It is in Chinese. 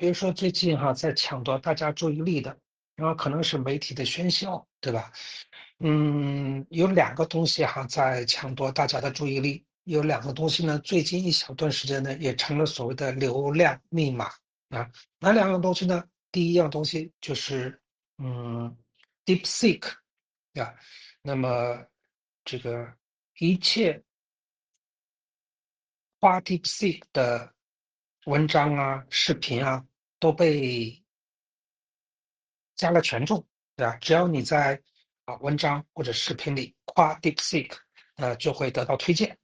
比如说最近哈，在抢夺大家注意力的，然后可能是媒体的喧嚣，对吧？有两个东西哈，在抢夺大家的注意力。有两个东西呢，最近一小段时间呢，也成了所谓的流量密码啊。哪两样东西呢？第一样东西就是嗯，DeepSeek，对吧？那么这个一切花 DeepSeek 的文章啊、视频啊，都被加了权重，对吧？只要你在文章或者视频里夸 DeepSeek，就会得到推荐。